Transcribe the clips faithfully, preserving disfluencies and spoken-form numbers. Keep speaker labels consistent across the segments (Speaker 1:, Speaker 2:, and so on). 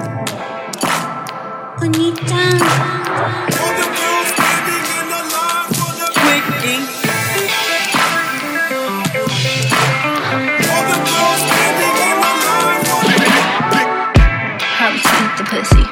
Speaker 1: Bonita.
Speaker 2: Quickie.
Speaker 1: How to eat the pussy.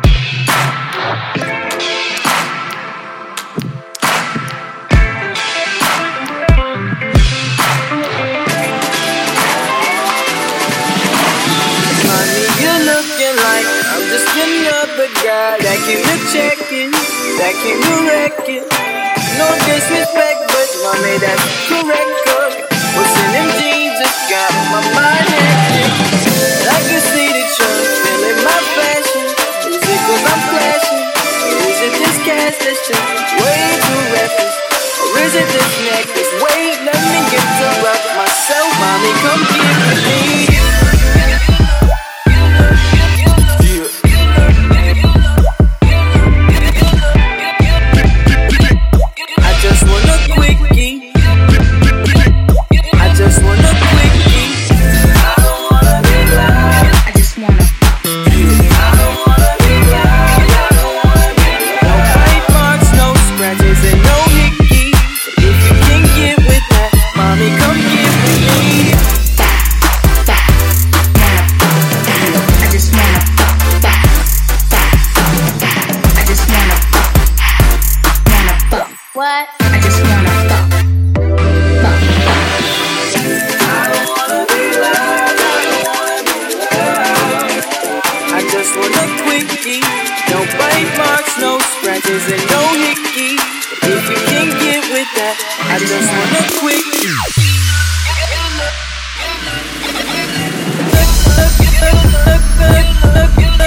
Speaker 2: Honey, you're looking like I'm just another guy that came to check in, that came to wreck it. No disrespect, but mommy, that's correct. Cause what's in them jeans just got my mind hectic. I can see that you're feeling my fashion. Is it cause I'm flashing? Or is it this cash that's just way too reckless? Or is it this necklace? Wait, let me get to rock myself. Mommy, come get me.
Speaker 1: What? I just wanna fuck. Fuck.
Speaker 2: I don't wanna be loved. I don't wanna be loved. I just want a quickie. No bite marks, no scratches, and no hickey. If you can't get with that, I just want a quickie. Look, look, look, look, look, look, look.